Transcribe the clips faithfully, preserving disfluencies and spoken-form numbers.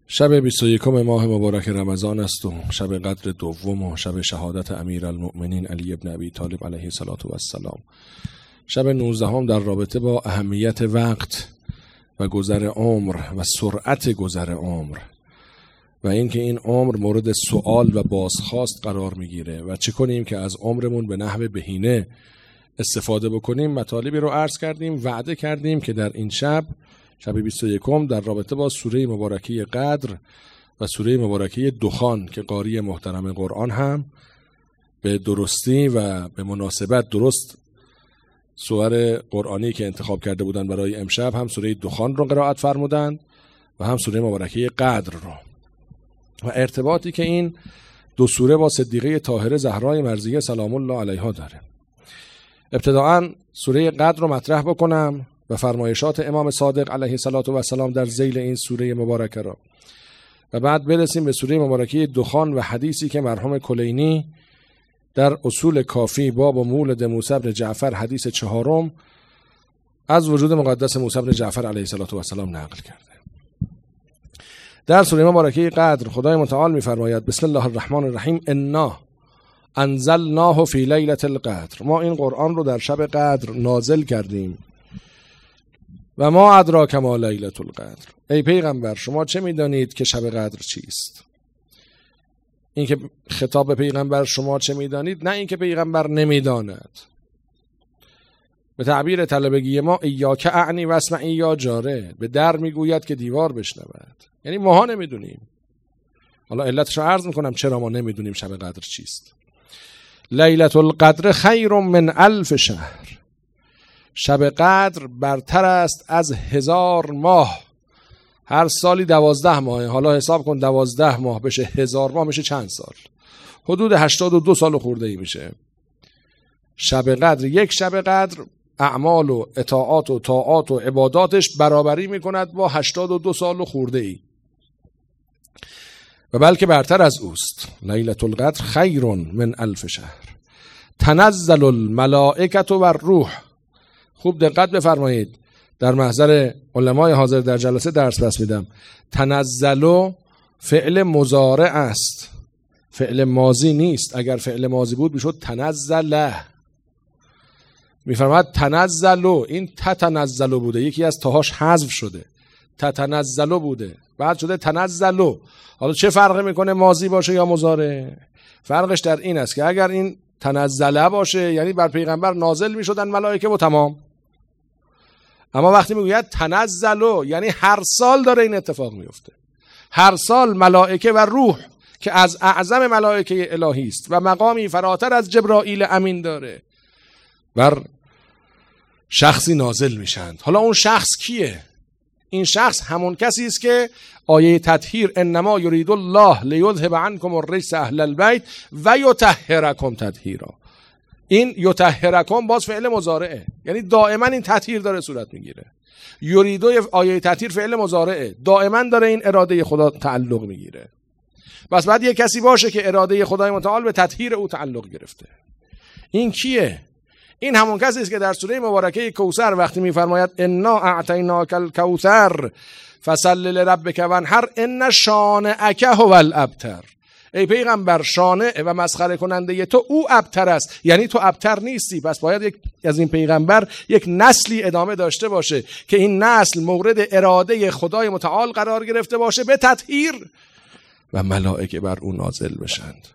شب بیست و یکم ماه مبارک رمضان است و شب قدر دوم و شب شهادت امیرالمؤمنین علی ابن ابی طالب علیه الصلاة و السلام. شب نوزدهم در رابطه با اهمیت وقت و گذر عمر و سرعت گذر عمر و اینکه این عمر مورد سوال و بازخواست قرار میگیره و چه کنیم که از عمرمون به نحو بهینه استفاده بکنیم. مطالبی رو عرض کردیم، وعده کردیم که در این شب شب بیست و یکم در رابطه با سوره مبارکه قدر و سوره مبارکه دخان که قاری محترم قرآن هم به درستی و به مناسبت درست سور قرآنی که انتخاب کرده بودن برای امشب هم سوره دخان رو قرائت فرمودند و هم سوره مبارکه قدر رو و ارتباطی که این دو سوره با صدیقه طاهره زهرای مرضیه سلام الله علیها داره. ابتداعاً سوره قدر رو مطرح بکنم و فرمایشات امام صادق علیه السلام در ذیل این سوره مبارکه را و بعد برسیم به سوره مبارکه دخان و حدیثی که مرحوم کلینی در اصول کافی باب مولد موسی بن جعفر حدیث چهارم از وجود مقدس موسی بن جعفر علیه السلام نقل کرده. در سوره مبارکه قدر خدای متعال می‌فرماید بسم الله الرحمن الرحیم انا انزلناه فی لیلة القدر، ما این قرآن رو در شب قدر نازل کردیم. و ما ادراک ما لیلة القدر، ای پیغمبر شما چه میدانید که شب قدر چیست؟ این که خطاب به پیغمبر شما چه میدانید، نه این که پیغمبر نمیداند. به تعبیر طلبگی ما ایاک اعنی و اسمعی یا جاره، به در میگوید که دیوار بشنود، یعنی ماها نمیدونیم. حالا علتش رو عرض میکنم چرا ما نمیدونیم شب قدر چیست. لیلة القدر خیر من الف شهر، شب قدر برتر است از هزار ماه. هر سالی دوازده ماه، حالا حساب کن دوازده ماه بشه هزار ماه میشه چند سال؟ حدود هشتاد و دو سال خورده ای میشه. شب قدر، یک شب قدر اعمال و اطاعات و طاعات و عباداتش برابری میکند با هشتاد و دو سال خورده ای و بلکه برتر از اوست. لیلة القدر خیر من الف شهر تنزل الملائکة و الروح. خوب دقت بفرمایید، در محضر علمای حاضر در جلسه درس بس میدم. تنزل فعل مضارع است، فعل ماضی نیست. اگر فعل ماضی بود میشد تنزل. میفرماید تنزل، این تتنزل بوده، یکی از تاهاش حذف شده، تتنزل بوده بعد شده تنزل. حالا چه فرقی میکنه ماضی باشه یا مضارع؟ فرقش در این است که اگر این تنزله باشه یعنی بر پیغمبر نازل میشدن ملائکه و تمام، اما وقتی میگوید تنزلو یعنی هر سال داره این اتفاق میفته. هر سال ملائکه و روح که از اعظم ملائکه الهی است و مقامی فراتر از جبرائیل امین داره بر شخصی نازل میشند. حالا اون شخص کیه؟ این شخص همون کسی است که آیه تطهیر انما یرید الله لیذهب عنکم الرجس اهل البیت و یطهرکم تطهیرا. این یطهرکم باز فعل مضارعه، یعنی دائما این تطهیر داره صورت میگیره. یریدو آیه تطهیر فعل مضارعه، دائما داره این اراده خدا تعلق میگیره. بس بعد یک کسی باشه که اراده خدای متعال به تطهیر او تعلق گرفته. این کیه؟ این همون کسی است که در سوره مبارکه کوثر وقتی میفرماید انا اعطیناک الکوثر فصل لربک وانحر ان شانئک هو الابتر. ای پیغمبر شانع و مسخره کننده تو او ابتر است، یعنی تو ابتر نیستی. پس باید یک از این پیغمبر یک نسلی ادامه داشته باشه که این نسل مورد اراده خدای متعال قرار گرفته باشه به تطهیر و ملائکه بر او نازل بشند.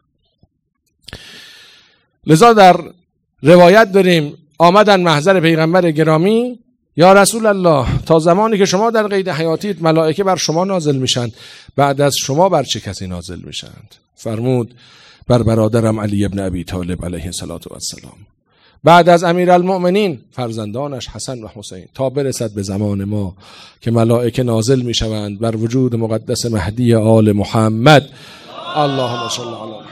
لذا در روایت داریم آمدن محضر پیغمبر گرامی یا رسول الله تا زمانی که شما در قید حیاتید ملائکه بر شما نازل میشن، بعد از شما بر چه کسی نازل میشند؟ فرمود بر برادرم علی ابن ابی طالب علیه السلام، بعد از امیرالمؤمنین فرزندانش حسن و حسین، تا برسد به زمان ما که ملائکه نازل میشوند بر وجود مقدس مهدی آل محمد. اللهم صل علی محمد.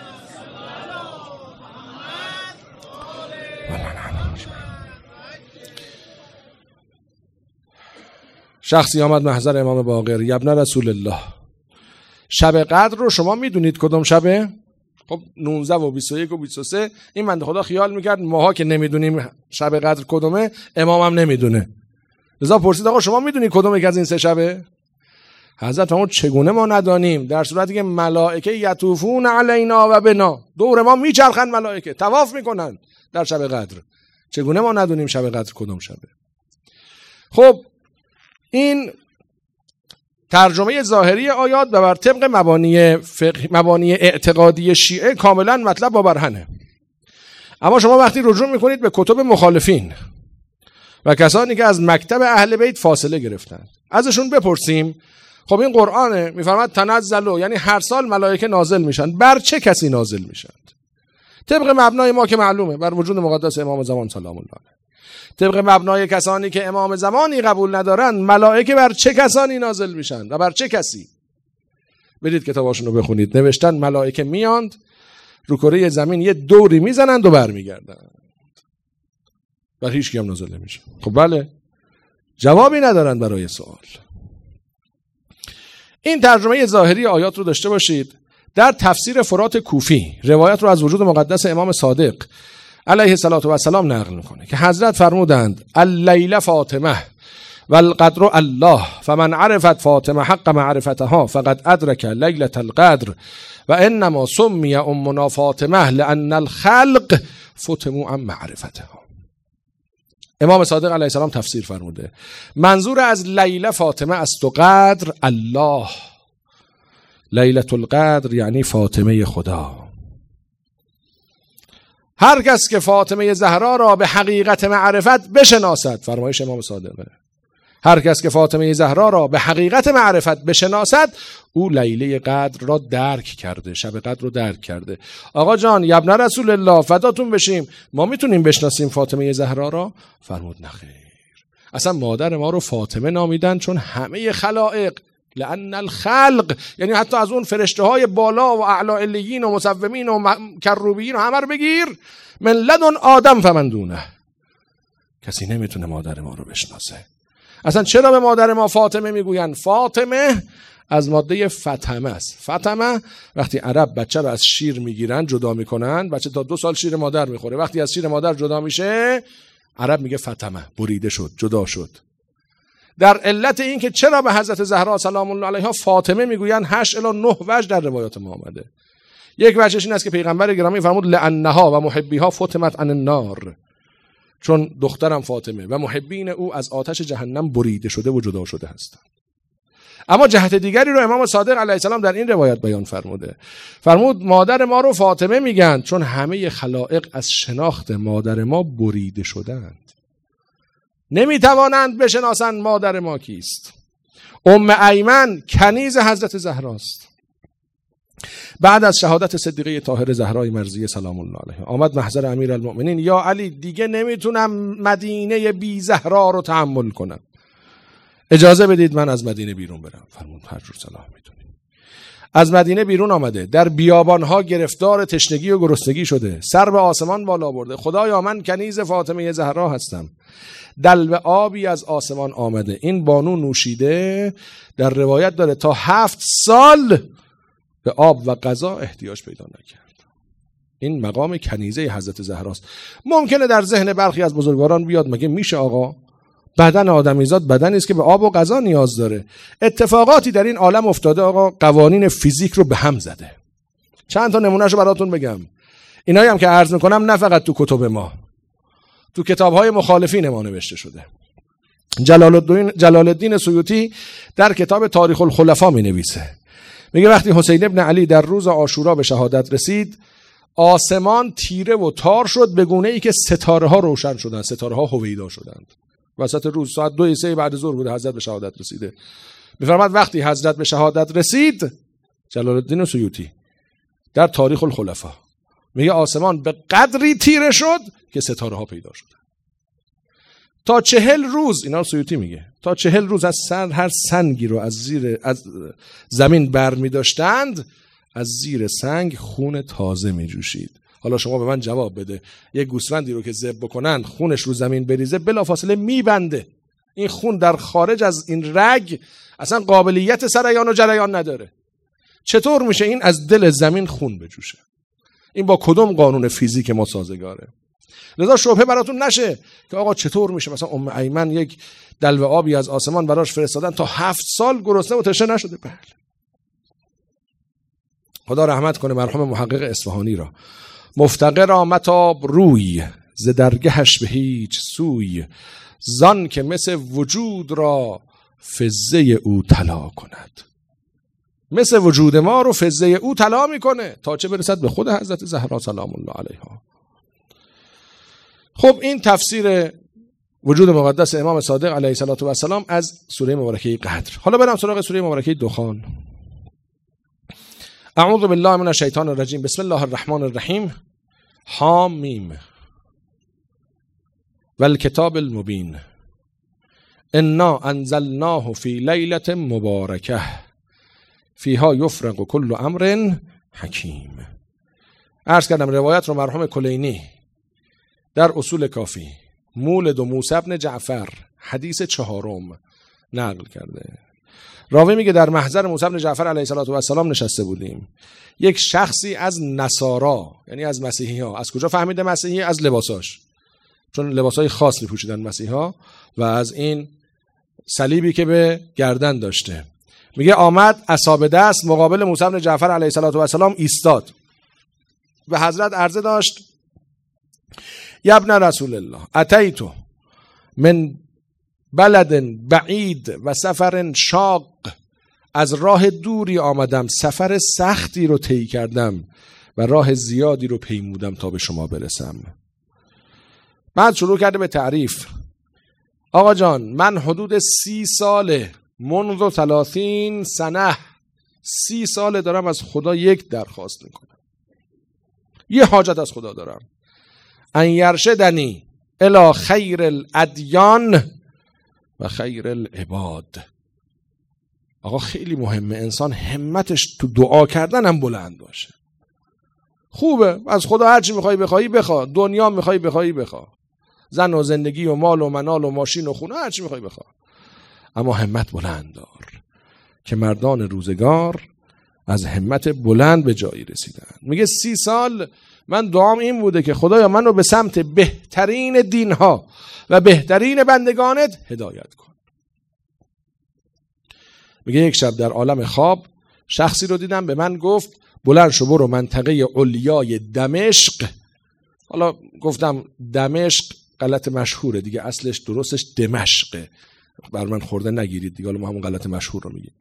شخصی آمد محضر امام باقر ابن رسول الله، شب قدر رو شما میدونید کدوم شبه؟ خب نوزده و بیست و یک و بیست و سه این بنده خدا خیال میکرد ماها که نمیدونیم شب قدر کدومه امام هم نمیدونه. لذا پرسید آقا شما میدونید کدوم یک از این سه شبه؟ حضرت فرمود چگونه ما ندانیم، در صورتی که ملائکه یطوفون علینا و بنا، دور ما میچرخن ملائکه، طواف میکنن در شب قدر، چگونه ما ندونیم شب قدر کدوم شبه؟ خب این ترجمه ظاهری آیات و بر طبق مبانی فقه، مبانی اعتقادی شیعه کاملا مطلب با برهنه. اما شما وقتی رجوع میکنید به کتب مخالفین و کسانی که از مکتب اهل بیت فاصله گرفتن، ازشون بپرسیم خب این قرآنه، میفرماد تنزلوا، یعنی هر سال ملائکه نازل میشن، بر چه کسی نازل میشن؟ طبق مبنای ما که معلومه، بر وجود مقدس امام زمان سلام الله علیه. طبق مبنای کسانی که امام زمانی قبول ندارن، ملائکه بر چه کسانی نازل میشن و بر چه کسی؟ برید کتاباشون رو بخونید، نوشتن ملائکه میاند رو کره زمین یه دوری میزنند و برمیگردند و هیچ کی هم نازل نمیشه. خب بله، جوابی ندارن برای سوال. این ترجمه ظاهری آیات رو داشته باشید. در تفسیر فرات کوفی روایت رو از وجود مقدس امام صادق علیه السلام نقل میکنه که حضرت فرمودند اللیل فاطمه و القدر الله فمن عرفت فاطمه حق معرفتها فقد ادرک لیلة القدر و انما سمی امنا فاطمه لان الخلق فتموا عن معرفتها. امام صادق علیه السلام تفسیر فرموده منظور از لیله فاطمه است و قدر الله، لیلة القدر یعنی فاطمه خدا. هر کس که فاطمه زهرا را به حقیقت معرفت بشناسد، فرمایش امام صادقه، هر کس که فاطمه زهرا را به حقیقت معرفت بشناسد او لیله قدر را درک کرده، شب قدر رو درک کرده. آقا جان یبن رسول الله فداتون بشیم، ما میتونیم بشناسیم فاطمه زهرا را؟ فرمود نخیر، اصلا مادر ما رو فاطمه نامیدن چون همه خلائق، لأن الخلق یعنی حتی از اون فرشته های بالا و اعلی علیین و مصومین و کروبیین و همه رو بگیر، من لدن آدم فمن دونه، کسی نمیتونه مادر ما رو بشناسه. اصلا چرا به مادر ما فاطمه میگوین؟ فاطمه از ماده فطمه است. فطمه وقتی عرب بچه رو از شیر میگیرن جدا میکنن، بچه تا دو سال شیر مادر میخوره، وقتی از شیر مادر جدا میشه عرب میگه فطمه، بریده شد، جدا شد. در علت این که چرا به حضرت زهرا سلام الله علیها فاطمه میگوین هشت الی نه وجه در روایات ما آمده. یک وجهش این است که پیغمبر گرامی فرمود لانها و محبیها فطمت عن النار، چون دخترم فاطمه و محبین او از آتش جهنم بریده شده و جدا شده هستند. اما جهت دیگری رو امام صادق علیه السلام در این روایت بیان فرموده، فرمود مادر ما رو فاطمه میگن چون همه خلائق از شناخت مادر ما بریده شدند، نمیتوانند بشناسند مادر ما کیست. ام ایمن کنیز حضرت زهراست. بعد از شهادت صدیقه طاهره زهرای مرضیه سلام الله علیها آمد محضر امیرالمؤمنین، یا علی دیگه نمیتونم مدینه بی زهرا رو تحمل کنم، اجازه بدید من از مدینه بیرون برم. فرمود هر جور صلاح میتونی. از مدینه بیرون آمده، در بیابانها گرفتار تشنگی و گرسنگی شده، سر به آسمان بالا برده، خدایا من کنیز فاطمه زهرا هستم. دلو آبی از آسمان آمده، این بانو نوشیده، در روایت داره تا هفت سال به آب و غذا احتیاج پیدا نکرد. این مقام کنیزه حضرت زهراست. ممکنه در ذهن برخی از بزرگواران بیاد مگه میشه آقا؟ بدن آدمیزاد بدنی است که به آب و غذا نیاز داره. اتفاقاتی در این عالم افتاده آقا، قوانین فیزیک رو به هم زده. چند تا نمونهشو براتون بگم. اینایی هم که عرض میکنم نه فقط تو کتب ما، تو کتاب‌های مخالفین ما نوشته شده. جلال الدین جلال الدین سیوطی در کتاب تاریخ الخلفا می‌نویسه، میگه وقتی حسین ابن علی در روز عاشورا به شهادت رسید، آسمان تیره و تار شد به گونه‌ای که ستاره ها روشن شدند، ستاره ها هویدا شدند. وسط روز ساعت دو سه بعد ظهر بود حضرت به شهادت رسیده. می‌فرماد وقتی حضرت به شهادت رسید، جلال الدین سیوطی در تاریخ الخلفا میگه آسمان به قدری تیره شد که ستاره ها پیدا شد. تا چهل روز، اینا سیوطی میگه، تا چهل روز از سر هر سنگی رو از زیر از زمین بر می داشتند، از زیر سنگ خون تازه می جوشید. حالا شما به من جواب بده، یک گوسفندی رو که ذبح بکنن خونش رو زمین بریزه بلافاصله میبنده، این خون در خارج از این رگ اصلا قابلیت سریان و جریان نداره. چطور میشه این از دل زمین خون بجوشه؟ این با کدوم قانون فیزیک ما سازگاره؟ لذا شبهه براتون نشه که آقا چطور میشه مثلا ام ایمن یک دلو آبی از آسمان براش فرستادن تا هفت سال گرسنه و تشنه نشده. بله، خدا رحمت کنه مرحوم محقق اصفهانی را. مفتقر متاب روی ز درگهش به هیچ سوی، زان که مثل وجود را فزه او طلا کند. مثل وجود ما رو فزه او طلا میکنه تا چه برسد به خود حضرت زهرا سلام الله علیها. خب این تفسیر وجود مقدس امام صادق علیه السلام از سوره مبارکه قدر. حالا برم سراغ سوره مبارکه دخان. اعوذ بالله من الشیطان الرجیم. بسم الله الرحمن الرحیم. حامیم والکتاب المبین انا انزلناه فی لیلة مبارکه فیها یفرق کل امر حکیم. عرض کردم روایت رو مرحوم کلینی در اصول کافی مولد و موسی بن جعفر حدیث چهارم نقل کرده. راوی میگه در محضر موسی بن جعفر علیه السلام نشسته بودیم. یک شخصی از نصارا، یعنی از مسیحی ها. از کجا فهمیده مسیحی؟ از لباساش، چون لباسای خاص میپوشیدن مسیحی ها و از این صلیبی که به گردن داشته. میگه آمد عصا به دست مقابل موسی بن جعفر علیه السلام ایستاد. به حضرت عرضه داشت یا ابن رسول الله اتیتو من بلد بعید و سفر شاق، از راه دوری آمدم، سفر سختی رو طی کردم و راه زیادی رو پیمودم تا به شما برسم. بعد شروع کرده به تعریف. آقا جان من حدود سی ساله منذ ثلاثین سنه سی ساله دارم از خدا یک درخواست میکنم، یه حاجت از خدا دارم، ان یرشدنی الی خیر الادیان و خیر العباد. آقا خیلی مهمه انسان همتش تو دعا کردن هم بلند باشه. خوبه از خدا هر چی میخوای بخوای بخوا، دنیا میخوای بخوای بخوا، زن و زندگی و مال و منال و ماشین و خونه هر چی میخوای بخوا، اما همت بلند دار. که مردان روزگار از همت بلند به جایی رسیدن. میگه سی سال من دعام این بوده که خدایا منو به سمت بهترین دینها و بهترین بندگانت هدایت کن. میگه یک شب در عالم خواب شخصی رو دیدم به من گفت بلند شو برو منطقه علیای دمشق. حالا گفتم دمشق غلط مشهوره دیگه، اصلش درستش دمشقه، بر من خورده نگیرید دیگه، حالا ما همون غلط مشهور رو میگیم.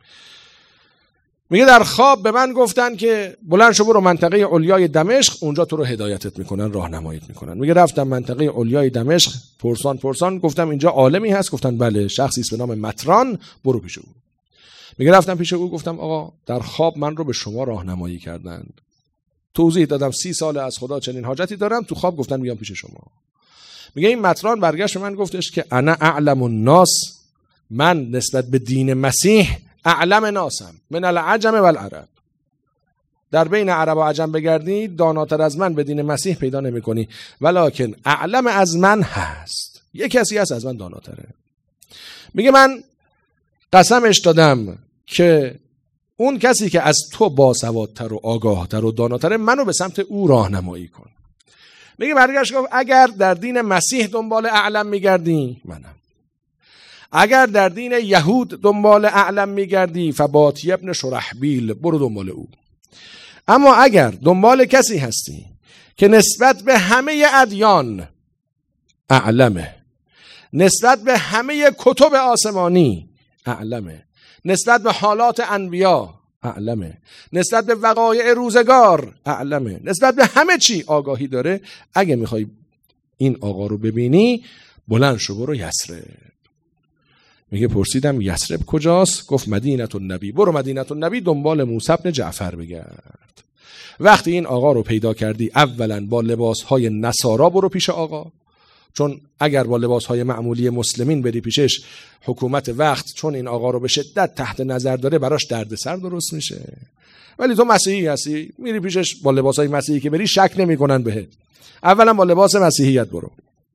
میگه در خواب به من گفتن که بلند شو برو منطقه علیای دمشق، اونجا تو رو هدایتت میکنن، راهنماییت میکنن. میگه رفتم منطقه علیای دمشق، پرسان پرسان گفتم اینجا عالمی هست؟ گفتن بله، شخصی است به نام مطران، برو پیش او. میگه رفتم پیش او گفتم آقا در خواب من رو به شما راهنمایی کردند، توضیح دادم سی سال از خدا چنین حاجتی دارم، تو خواب گفتن میام پیش شما. میگه این مطران برگشت به من گفتش که انا اعلم الناس، من نسبت به دین مسیح اعلم ناسم من العجم والعرب. در بین عرب و عجم بگردی داناتر از من به دین مسیح پیدا نمی کنی، ولکن اعلم از من هست، یک کسی هست از من داناتره. میگه من قسمش دادم که اون کسی که از تو باسوادتر و آگاهتر و داناتره منو به سمت او راهنمایی کن. میگه برگشت گفت اگر در دین مسیح دنبال اعلم میگردی منم، اگر در دین یهود دنبال اعلم میگردی فباتی ابن شرحبیل، برو دنبال او. اما اگر دنبال کسی هستی که نسبت به همه ادیان اعلمه، نسبت به همه کتب آسمانی اعلمه، نسبت به حالات انبیا اعلمه، نسبت به وقایع روزگار اعلمه، نسبت به همه چی آگاهی داره، اگه میخوای این آقا رو ببینی بلند شو برو یثرب. میگه پرسیدم یثرب کجاست؟ گفت مدینه النبی، برو مدینه النبی دنبال موسی بن جعفر بگرد. وقتی این آقا رو پیدا کردی اولا با لباسهای نصارا برو پیش آقا، چون اگر با لباسهای معمولی مسلمین بری پیشش حکومت وقت چون این آقا رو به شدت تحت نظر داره براش دردسر درست میشه. ولی تو مسیحی هستی میری پیشش با لباسهای مسیحی که بری شک نمیکنن بهت. اولا با لباس مسیحیت برو.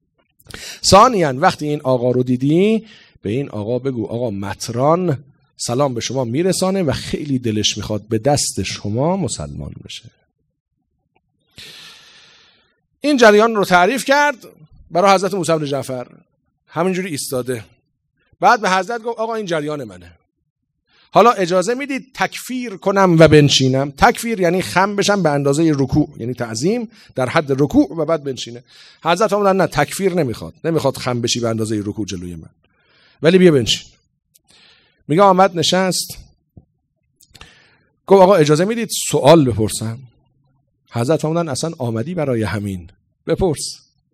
ثانیاً وقتی این آقا رو دیدی به این آقا بگو آقا مطران سلام به شما میرسانه و خیلی دلش میخواد به دست شما مسلمان بشه. این جریان رو تعریف کرد برای حضرت موسی بن جعفر، همینجوری ایستاده. بعد به حضرت گفت آقا این جریان منه، حالا اجازه میدید تکفیر کنم و بنشینم؟ تکفیر یعنی خم بشم به اندازه رکوع، یعنی تعظیم در حد رکوع و بعد بنشینه. حضرت فرمودن نه، تکفیر نمیخواد، نمیخواد خم بشی به اندازه رکوع جلوی من، ولی بیا بنشین. میگه آمد نشست، گفت آقا اجازه میدید سوال بپرسم؟ حضرت فرمودن اصلا آمدی برای همین، بپرس.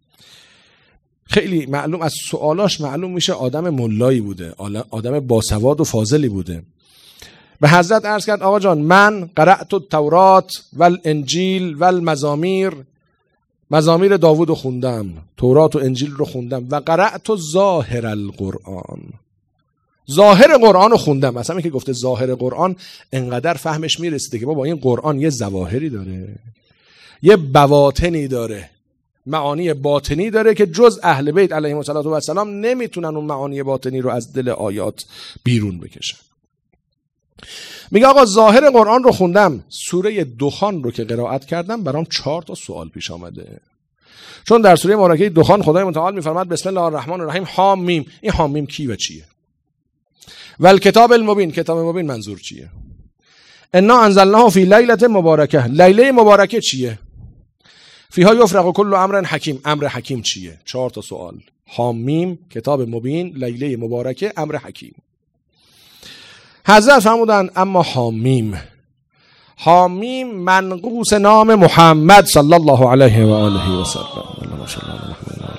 خیلی معلوم از سوالاش معلوم میشه آدم ملایی بوده، آدم باسواد و فاضلی بوده. به حضرت عرض کرد آقا جان، من قرأت التورات و الانجیل و المزامیر، مزامیر داوود رو خوندم، تورات و انجیل رو خوندم، و قرأت ظاهر القرآن، ظاهر قرآن رو خوندم. مثلا که گفته ظاهر قرآن انقدر فهمش میرسیده که بابا این قرآن یه ظواهری داره، یه بواطنی داره، معانی باطنی داره که جز اهل بیت علیهم السلام نمیتونن اون معانی باطنی رو از دل آیات بیرون بکشن. میگه آقا ظاهر قرآن رو خوندم، سوره دخان رو که قرائت کردم برام چهار تا سوال پیش آمده. چون در سوره مبارکه دخان خدای متعال میفرماد بسم الله الرحمن الرحیم حامیم. این حامیم کی و چیه؟ و الکتاب المبین، کتاب مبین منظور چیه؟ انا انزلناه فی لیلة مبارکه، لیله مبارکه چیه؟ فیها یفرق کل امر حکیم، امر حکیم چیه؟ چهار تا سوال. حامیم، کتاب مبین، لیله مبارکه، امر حکیم. حضرت فرمودن اما حامیم، حامیم منقوص نام محمد صلی الله علیه و آله و سلم. اللهم صل علی محمد.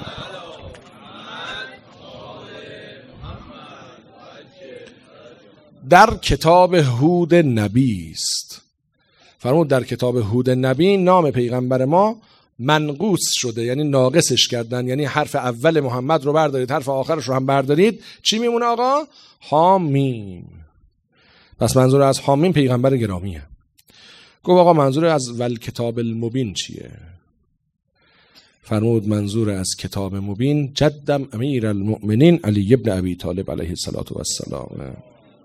در کتاب هود نبی است. فرمود در کتاب هود نبی نام پیغمبر ما منقوص شده، یعنی ناقصش کردن، یعنی حرف اول محمد رو بردارید، حرف آخرش رو هم بردارید، چی میمونه آقا؟ حامیم. پس منظور از حامیم پیغمبر گرامیه. گفت آقا منظور از ول کتاب المبین چیه؟ فرمود منظور از کتاب مبین جدم امیر المؤمنین علی ابن ابی طالب علیه الصلاة و السلام.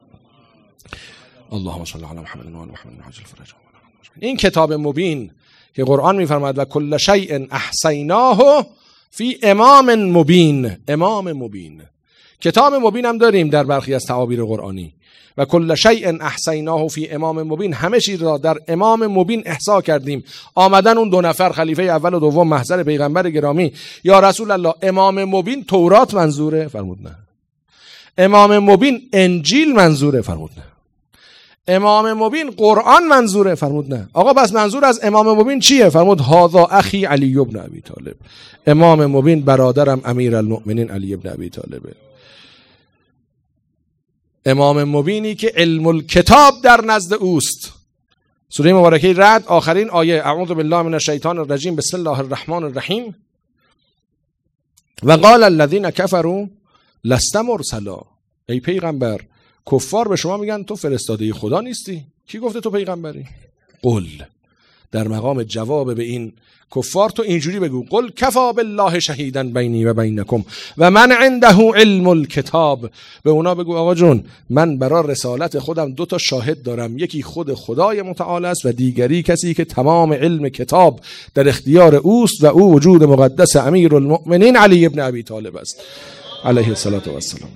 اللهم صل علی محمد و آل محمد عجل فرجهم. این کتاب مبین که قرآن میفرماید و کل شیء احصیناه فی امام مبین، امام مبین. کتاب مبین هم داریم در برخی از تعابیر قرآنی، و کل شیء احصیناه فی امام مبین، همه چیز را در امام مبین احصا کردیم. آمدن اون دو نفر خلیفه اول و دوم محضر پیغمبر گرامی، یا رسول الله امام مبین تورات منظوره؟ فرمود نه. امام مبین انجیل منظوره؟ فرمود نه. امام مبین قرآن منظوره؟ فرمود نه. آقا بس منظور از امام مبین چیه؟ فرمود هذا اخی علی ابن ابی طالب، امام مبین برادرم امیر المؤمنین علی ابن ابی طالبه. امام مبینی که علم الکتاب در نزد اوست. سوره مبارکه رعد آخرین آیه اعوذ بالله من الشیطان الرجیم بسم الله الرحمن الرحیم و قال الذين كفروا لست مرسلا. ای پیغمبر کفار به شما میگن تو فرستاده خدا نیستی. کی گفته تو پیغمبری؟ قل، در مقام جواب به این کفار تو اینجوری بگو قل کفا بالله شهیدا بینی و بینکم و من عنده علم الکتاب. به اونا بگو آقا جون من برای رسالت خودم دو تا شاهد دارم، یکی خود خدای متعال است و دیگری کسی که تمام علم کتاب در اختیار اوست و او وجود مقدس امیر المؤمنین علی ابن ابی طالب است علیه الصلاة و السلام.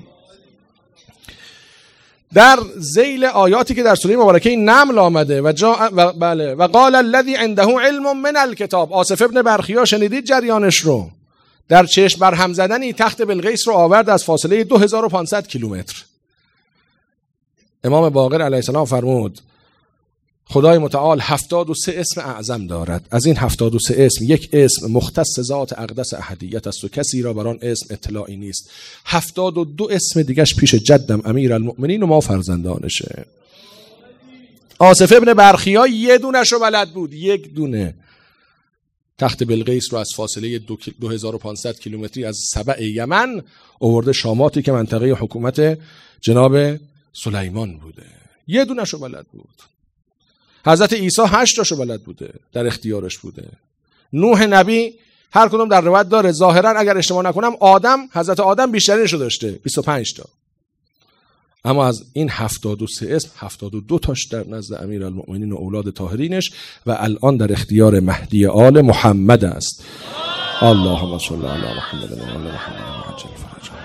در ذیل آیاتی که در سوره مبارکه نمل آمده و جا و بله و قال الذی عنده علم من الکتاب، آصف ابن برخیا شنیدید جریانش رو، در چشم بر هم زدنی تخت بلقیس رو آورد از فاصله دو هزار و پانصد کیلومتر. امام باقر علیه السلام فرمود خدای متعال هفتاد و سه اسم اعظم دارد، از این هفتاد و سه اسم یک اسم مختص ذات اقدس احدیت است و کسی را بر آن اسم اطلاعی نیست. هفتاد و دو اسم دیگش پیش جدم امیر المؤمنین و ما فرزندانشه. آصف ابن برخیا یه دونش رو بلد بود، یک دونه. تخت بلقیس رو از فاصله دو هزار و پانصد کیلومتری از سبع یمن آورده شاماتی که منطقه حکومت جناب سلیمان بوده، یه دونش رو بلد بود. حضرت عیسی هشت تاشو بلد بوده، در اختیارش بوده. نوح نبی هر کدوم در روایت داره، ظاهرا اگر اشتباه نکنم آدم، حضرت آدم بیشترینشو داشته، بیست و پنج تا. اما از این هفتاد و سه اسم هفتاد و دو تاش در نزد امیرالمؤمنین و اولاد طاهرینش و الان در اختیار مهدی آل محمد است. اللهم صل علی محمد و آل محمد عجل فرجهم.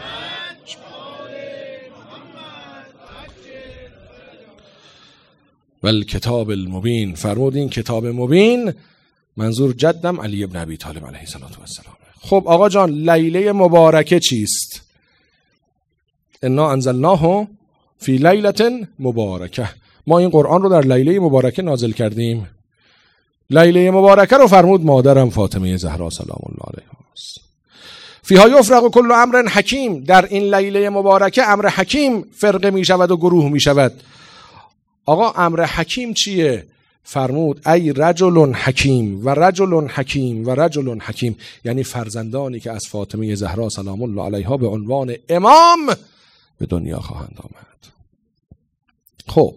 و الکتاب المبین، فرمود این کتاب مبین منظور جدم علی ابن ابی طالب علیه السلام. خب آقا جان، لیله مبارکه چیست؟ انا انزلناه فی لیلة مبارکه، ما این قرآن رو در لیله مبارکه نازل کردیم. لیله مبارکه رو فرمود مادرم فاطمه زهرا سلام الله علیها است. فیها یفرق کل امر حکیم، در این لیله مبارکه امر حکیم فرقه می شود و گروه می شود. آقا امر حکیم چیه؟ فرمود ای رجل حکیم و رجل حکیم و رجل حکیم، یعنی فرزندانی که از فاطمه زهرا سلام الله علیها به عنوان امام به دنیا خواهند آمد. خب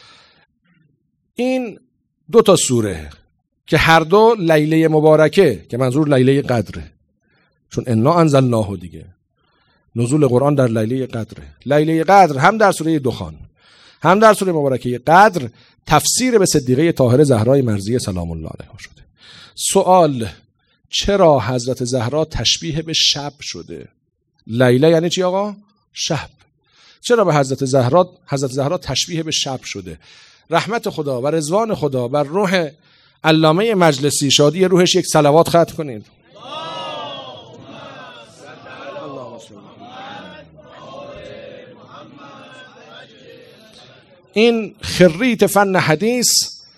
این دو تا سوره که هر دو لیله مبارکه، که منظور لیله قدره، چون انا انزلناه دیگه نزول قرآن در لیله قدره. لیله قدر هم در سوره دخان هم در سوره مبارکه قدر تفسیر به صدیقه طاهره زهرای مرضیه سلام الله علیها شده. سوال، چرا حضرت زهرا تشبیه به شب شده؟ لیله یعنی چی آقا؟ شب. چرا به حضرت زهرا حضرت زهرا تشبیه به شب شده؟ رحمت خدا و رضوان خدا بر روح علامه مجلسی، شادی روحش، یک صلوات ختم کنید. این خریت فن حدیث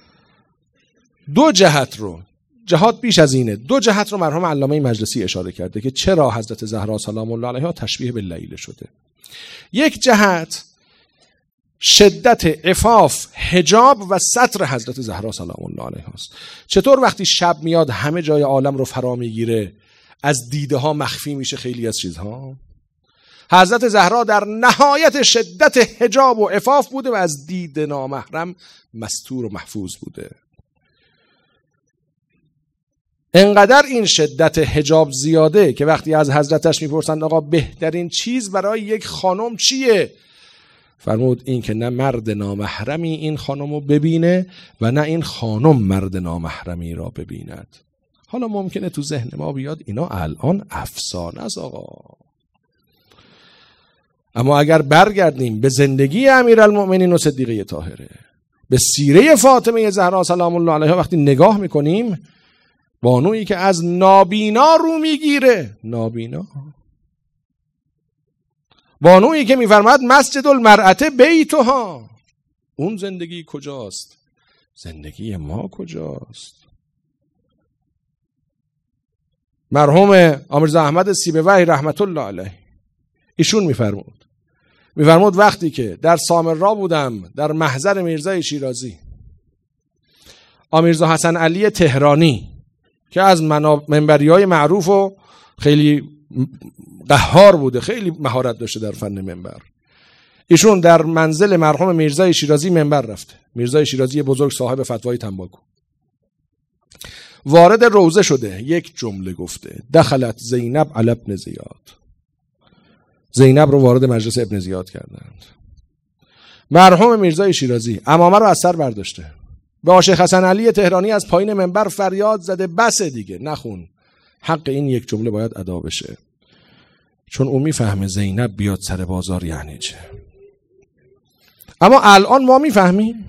دو جهت رو، جهات بیش از اینه، دو جهت رو مرحوم علامه مجلسی اشاره کرده که چرا حضرت زهرا سلام الله علیها تشبیه به لیله شده. یک جهت شدت عفاف، حجاب و ستر حضرت زهرا سلام الله علیها است. چطور وقتی شب میاد همه جای عالم رو فرا میگیره، از دیده ها مخفی میشه خیلی از چیزها؟ حضرت زهرا در نهایت شدت حجاب و عفاف بوده و از دید نامحرم مستور و محفوظ بوده. انقدر این شدت حجاب زیاده که وقتی از حضرتش میپرسند آقا بهترین چیز برای یک خانم چیه؟ فرمود این که نه مرد نامحرمی این خانم رو ببینه و نه این خانم مرد نامحرمی را ببیند. حالا ممکنه تو ذهن ما بیاد اینا الان افسانه است آقا، اما اگر برگردیم به زندگی امیرالمؤمنین و صدیقه طاهره، به سیره فاطمه زهرا سلام الله علیها وقتی نگاه میکنیم، بانویی که از نابینا رو میگیره، نابینا، بانویی که میفرماد مسجد المرأة بیتها، اون زندگی کجاست؟ زندگی ما کجاست؟ مرحوم آمرزا احمد سیبوی رحمت الله علیه ایشون میفرمود میفرمود وقتی که در سامرا بودم در محضر میرزای شیرازی، آمیرزا حسن علی تهرانی که از منبریای معروف و خیلی قهار بوده، خیلی مهارت داشته در فن منبر، ایشون در منزل مرحوم میرزای شیرازی منبر رفته. میرزای شیرازی بزرگ صاحب فتوای تنباکو وارد روضه شده، یک جمله گفته دخلت زینب علی ابن زیاد، زینب رو وارد مجلس ابن زیاد کردند. مرحوم میرزای شیرازی عمامه رو از سر برداشته، به شیخ حسن علی تهرانی از پایین منبر فریاد زده بس دیگه نخون، حق این یک جمله باید ادا بشه، چون اون میفهمه زینب بیاد سر بازار یعنی چه. اما الان ما میفهمیم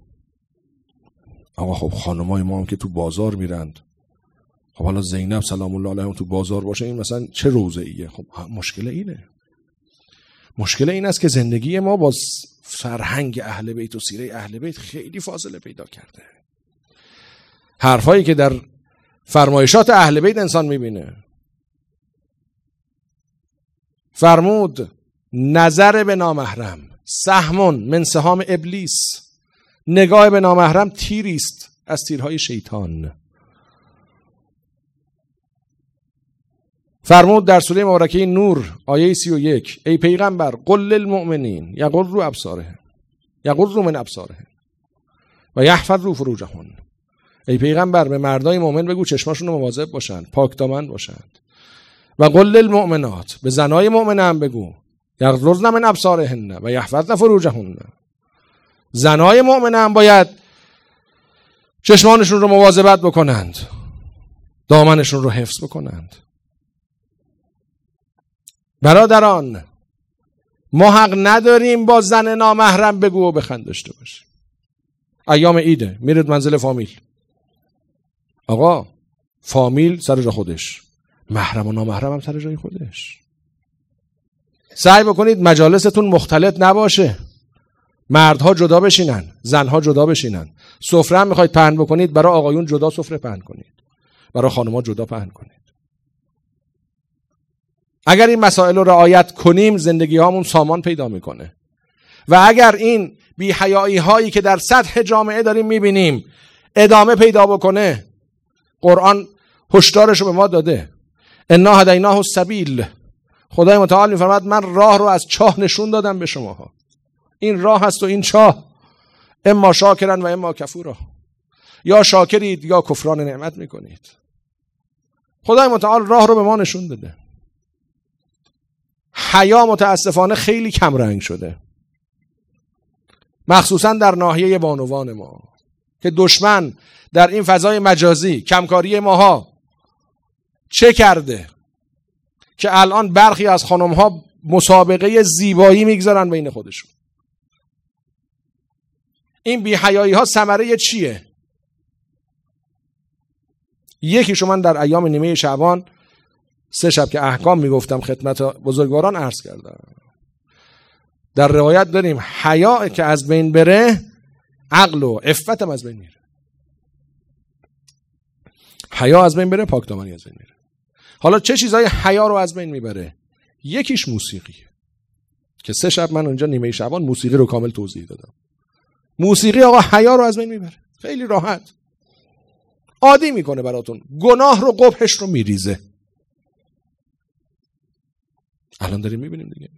آقا خب خانمای ما هم که تو بازار میرند، خب حالا زینب سلام الله علیها تو بازار باشه، این مثلا چه روزه ایه؟ خب مشکل اینه، مشکل این است که زندگی ما با فرهنگ اهل بیت و سیره اهل بیت خیلی فاصله پیدا کرده. حرفایی که در فرمایشات اهل بیت انسان میبینه، فرمود نظر به نامحرم سهمون من سهام ابلیس، نگاه به نامحرم تیری است از تیرهای شیطان. فرمود در سوره مبارکه نور آیه سی و یک ای پیغمبر قل للمؤمنین یغضوا ابصارهم یغضوا من ابصارهم و یحفظوا فروجهم، ای پیغمبر به مردای مؤمن بگو چشماشون رو مواظب باشند، پاک دامن باشند. و قل للمؤمنات، به زنای مؤمنه هم بگو یغضضن من ابصارهن و یحفظن فروجهن. زنای مؤمنه هم باید چشمانشون رو مواظبت بکنند، دامنشون رو حفظ بکنند. برادران، ما حق نداریم با زن نامحرم بگو و بخند داشته باشیم. ایام عیده، میرید منزل فامیل، آقا فامیل سر جا خودش، محرم و نامحرم هم سر جای خودش. سعی بکنید مجالستون مختلط نباشه، مردها جدا بشینن، زنها جدا بشینن. سفره هم میخواید پهن بکنید، برای آقایون جدا سفره پهن کنید، برای خانم‌ها جدا پهن کنید. اگر این مسائل رو رعایت کنیم زندگی هامون سامان پیدا میکنه. و اگر این بی‌حیایی هایی که در سطح جامعه داریم میبینیم ادامه پیدا بکنه، قرآن هشدارش رو به ما داده. انا هدیناه السبیل، خدای متعال میفرماد من راه رو از چاه نشون دادم به شماها. این راه هست و این چاه، اما شاکرن و اما کفورا، یا شاکرید یا کفران نعمت میکنید. خدای متعال راه رو به ما نشون داده. حیا متاسفانه خیلی کم رنگ شده، مخصوصا در ناحیه بانوان ما که دشمن در این فضای مجازی کمکاری ماها چه کرده که الان برخی از خانم‌ها مسابقه زیبایی میگذارن بین خودشون. این بی‌حیایی ها ثمره چیه؟ یکیشو من در ایام نیمه شعبان سه شب که احکام میگفتم خدمت بزرگواران عرض کردم. در روایت داریم حیا که از بین بره عقل و عفت هم از بین میره. حیا از بین بره پاکدامنی از بین میره. حالا چه چیزای حیا رو از بین میبره؟ یکیش موسیقیه که سه شب من اونجا نیمه شعبان موسیقی رو کامل توضیح دادم. موسیقی آقا حیا رو از بین میبره، خیلی راحت عادی میکنه براتون، گناه رو قبحش رو میریزه. الان داریم میبینیم دیگه.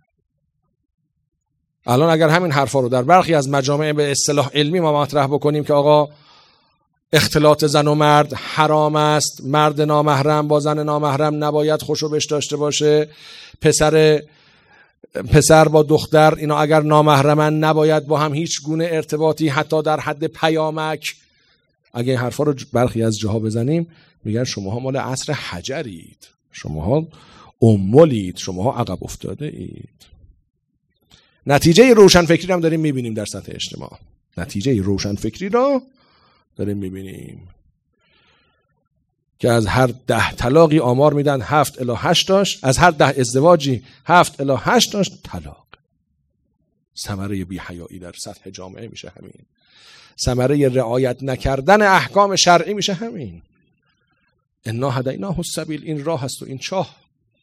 الان اگر همین حرفا رو در برخی از مجامع به اصطلاح علمی ما مطرح بکنیم که آقا اختلاط زن و مرد حرام است، مرد نامحرم با زن نامحرم نباید خوشو بش داشته باشه، پسر پسر با دختر اینا اگر نامحرمن نباید با هم هیچ گونه ارتباطی حتی در حد پیامک. اگه این حرفا رو برخی از جاها بزنیم میگن شماها مال عصر حجرید، شماها امولید، شماها عقب افتاده اید. نتیجه روشنفکری هم داریم میبینیم در سطح اجتماع. نتیجه روشنفکری رو داریم میبینیم که از هر ده طلاقی آمار میدن هفت الی هشتاش، از هر ده ازدواجی هفت الی هشتاش طلاق. ثمره بی‌حیایی در سطح جامعه میشه همین. ثمره رعایت نکردن احکام شرعی میشه همین. انا هدیناه السبیل، این راه هست و این چاه.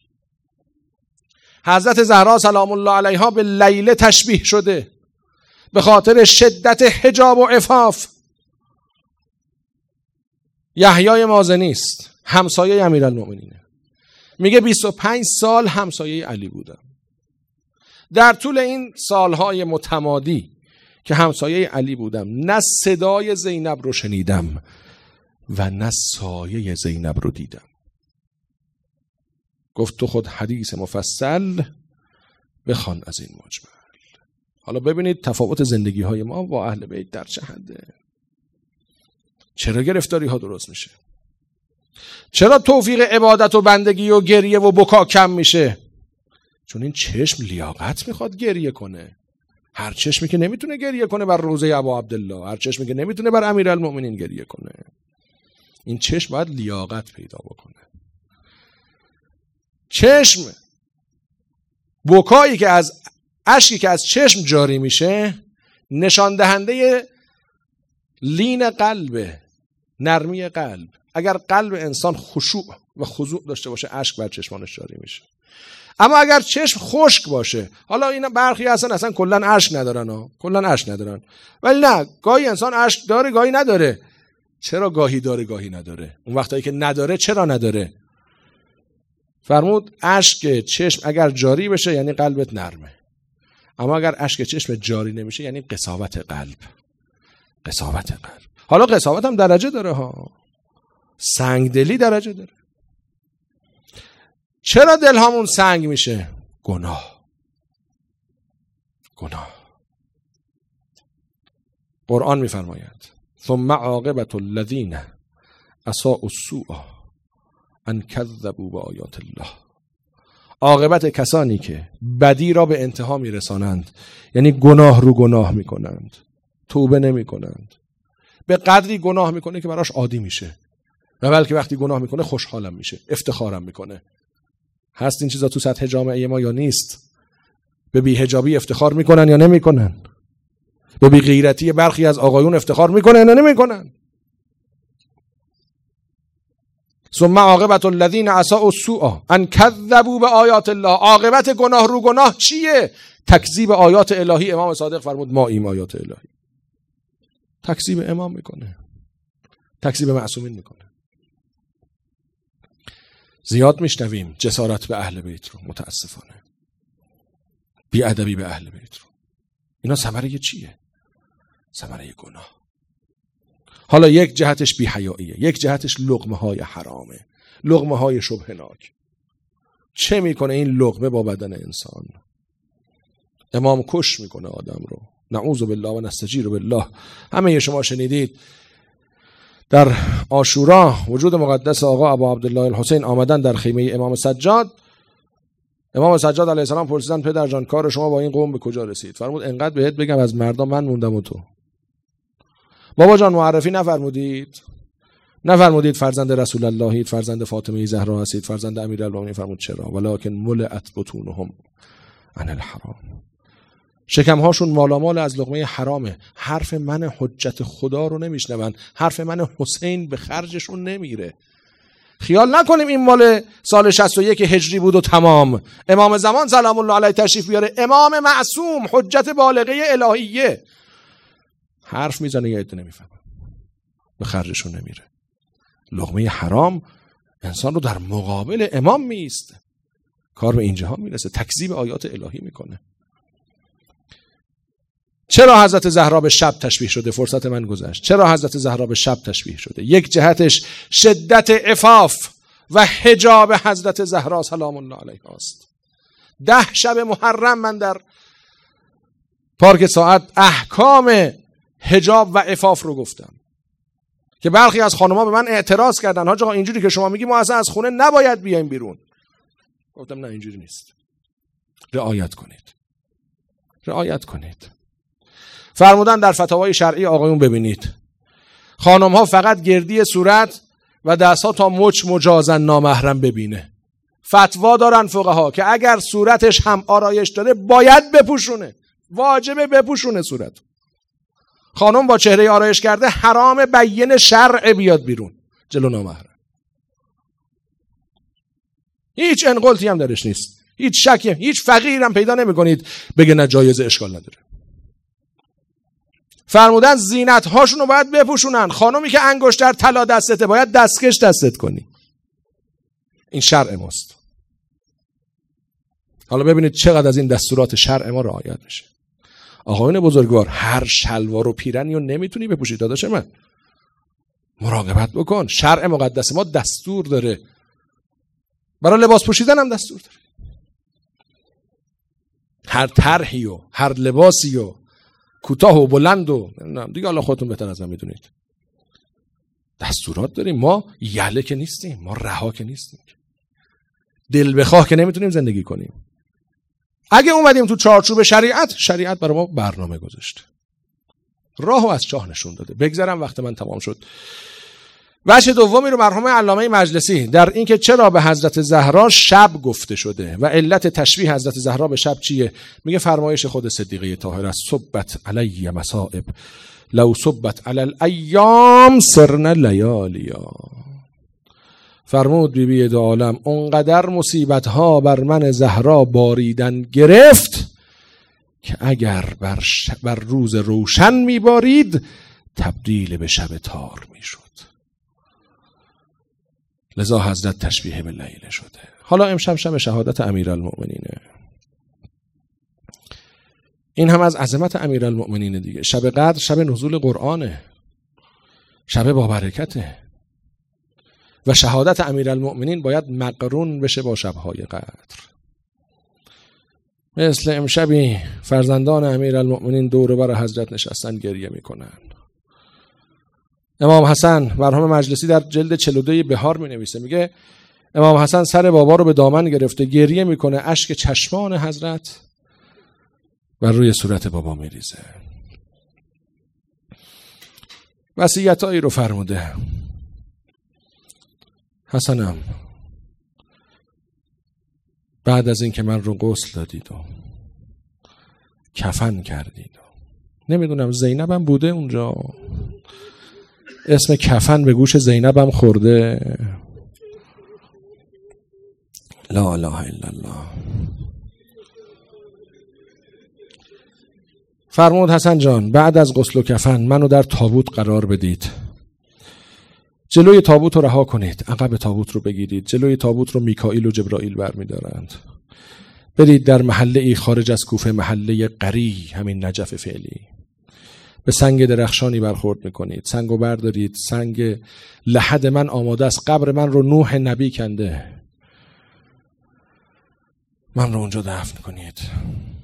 حضرت زهرا سلام الله علیها به لیله تشبیه شده به خاطر شدت حجاب و عفاف. یحیای مازنی است، همسایه امیرالمؤمنینه، میگه بیست و پنج سال همسایه علی بودم. در طول این سالهای متمادی که همسایه علی بودم نه صدای زینب رو شنیدم و نه سایه زینب رو دیدم. گفت تو خود حدیث مفصل بخوان از این مجمل. حالا ببینید تفاوت زندگی های ما با اهل بیت در چه حده. چرا گرفتاری ها درست میشه؟ چرا توفیق عبادت و بندگی و گریه و بکا کم میشه؟ چون این چشم لیاقت میخواد گریه کنه. هر چشمی که نمیتونه گریه کنه بر روزه ابا عبدالله، هر چشمی که نمیتونه بر امیرالمؤمنین گریه کنه. این چشم باید لیاقت پیدا بکنه. چشم، بکایی که از اشکی که از چشم جاری میشه نشان دهنده لین قلب، نرمی قلب. اگر قلب انسان خشوع و خضوع داشته باشه اشک بر چشمانش جاری میشه. اما اگر چشم خشک باشه، حالا اینا برخی هستن اصلا کلا اشک ندارن ها، کلا اشک ندارن، ولی نه، گاهی انسان اشک داره گاهی نداره. چرا گاهی داره گاهی نداره؟ اون وقتایی که نداره چرا نداره؟ فرمود اشک چشم اگر جاری بشه یعنی قلبت نرمه، اما اگر اشک چشم جاری نمیشه یعنی قساوت قلب. قساوت قلب. حالا قساوت هم درجه داره ها، سنگدلی درجه داره. چرا دلهامون سنگ میشه؟ گناه. گناه. قرآن میفرماید ثم عاقبة الذین اساءوا السوء ان کذبوا بآیات الله. عاقبت کسانی که بدی را به انتها میرسانند، یعنی گناه رو گناه میکنند، توبه نمیکنند، به قدری گناه میکنه که براش عادی میشه و بلکه وقتی گناه میکنه خوشحالم میشه، افتخارم میکنه. هست این چیزا تو سطح جامعه ما یا نیست؟ به بی‌حجابی افتخار میکنن یا نمیکنن؟ به بی‌غیرتی برخی از آقایون افتخار میکنن یا نمیکنن؟ ثم عاقبة الذین اساءوا السوء ان کذبوا بآیات الله. عاقبت گناه رو گناه چیه؟ تکذیب آیات الهی. امام صادق فرمود ما ایم آیات الهی. تکذیب امام میکنه، تکذیب معصومین میکنه. زیاد میشنویم جسارت به اهل بیت رو، متاسفانه بی‌ادبی به اهل بیت رو. اینا ثمره چیه؟ ثمره گناه. حالا یک جهتش بی‌حیاییه، یک جهتش لقمه های حرامه، لقمه های شبهناک. چه میکنه این لقمه با بدن انسان؟ امام کش میکنه آدم رو. نعوذ بالله و نستجیر بالله. همه شما شنیدید در عاشورا وجود مقدس آقا ابو عبدالله الحسین آمدن در خیمه امام سجاد. امام سجاد علیه السلام پرسیدن پدر جان کار شما با این قوم به کجا رسید؟ فرمود انقدر بهت بگم از مردم من موندم و تو. بابا جان معرفی نفرمودید؟ نفرمودید فرزند رسول اللهید، فرزند فاطمه زهرا هستید، فرزند امیرالمومنین؟ فرمود چرا؟ ولکن ملئت بطونهم عن الحرام. شکمهاشون مالامال از لقمه حرامه. حرف من حجت خدا رو نمیشنون، حرف من حسین به خرجشون نمیره. خیال نکنیم این مال سال شصت و یک هجری بود و تمام. امام زمان سلام الله علیه تشریف بیاره، امام معصوم، حجت بالغه الهیه، حرف میزنه یه عده نمیفهمه، به خرجشون نمیره. لقمه حرام انسان رو در مقابل امام میسته. کار به اینجاها میرسه، تکذیب آیات الهی میکنه. چرا حضرت زهرا به شب تشبیه شده؟ فرصت من گذشت. چرا حضرت زهرا به شب تشبیه شده؟ یک جهتش شدت عفاف و حجاب حضرت زهرا سلام الله علیها است. ده شب محرم من در پارک ساعت احکام حجاب و عفاف رو گفتم که برخی از خانم‌ها به من اعتراض کردن حاج آقا اینجوری که شما میگی ما اصلا از خونه نباید بیایم بیرون. گفتم نه اینجوری نیست. رعایت کنید. رعایت کنید. فرمودن در فتاوای شرعی آقایون ببینید خانم ها فقط گردی صورت و دست ها تا مچ مجازن نامحرم ببینه. فتوا دارن فقها که اگر صورتش هم آرایش داره باید بپوشونه، واجبه بپوشونه صورت. خانم با چهره آرایش کرده حرام بیین شرع بیاد بیرون جلو نامحرم. هیچ انقلتی هم درش نیست، هیچ شکی، هیچ فقیری هم پیدا نمی کنید بگه نه جایزه، اشکال نداره. فرمودن زینت هاشونو باید بپوشونن. خانمی که انگشتر طلا دستته باید دستکش دستت کنی. این شرع ماست. حالا ببینید چقدر از این دستورات شرع ما رعایت میشه. آقایون بزرگوار هر شلوار و پیرنی رو نمیتونی بپوشی داداش من. مراقبت بکن. شرع مقدس ما دستور داره. برای لباس پوشیدن هم دستور داره. هر طرحی و هر لباسی و کوتاه و بلند و دیگه حالا خودتون بهتر از من میدونید دستورات داریم. ما یله که نیستیم، ما رها که نیستیم، دل بخواه که نمیتونیم زندگی کنیم. اگه اومدیم تو چارچوب شریعت، شریعت برای ما برنامه گذاشته، راهو از چاه نشون داده. بگذرم وقت من تمام شد. وجه دومی رو مرحوم علامه مجلسی در این که چرا به حضرت زهرا شب گفته شده و علت تشبیه حضرت زهرا به شب چیه، میگه فرمایش خود صدیقه طاهره است: صبت علی مصائب لو صبت علی الایام سرن لیالیا. فرمود بی بی دو عالم اونقدر مصیبت ها بر من زهرا باریدن گرفت که اگر بر, ش... بر روز روشن میبارید تبدیل به شب تار میشد. لذا حضرت تشبیه به لیل شده. حالا امشب شب شهادت امیرالمؤمنینه. این هم از عظمت امیرالمؤمنین دیگه. شب قدر شب نزول قرآنه، شب با برکته و شهادت امیرالمؤمنین باید مقرون بشه با شبهای قدر. مثل امشبی فرزندان امیرالمؤمنین دور بر حضرت نشستن گریه میکنن. امام حسن مرحوم مجلسی در جلد چهل و دو بهار می نویسه، میگه امام حسن سر بابا رو به دامن گرفته گریه میکنه، اشک چشمان حضرت بر روی صورت بابا میریزه. وصیتایی رو فرموده. حسنم بعد از این که من رو غسل دادید و کفن کردید و نمیدونم زینبم بوده اونجا، اسم کفن به گوش زینبم خورده، لا اله الا الله. فرمود حسن جان بعد از غسل و کفن منو در تابوت قرار بدید، جلوی تابوت رو رها کنید، عقب تابوت رو بگیرید، جلوی تابوت رو میکائیل و جبرائیل برمیدارند، برید در محله ای خارج از کوفه، محله قری، همین نجف فعلی، به سنگ درخشانی برخورد میکنید، سنگو بردارید، سنگ لحد من آماده است، قبر من رو نوح نبی کنده، من رو اونجا دفن کنید.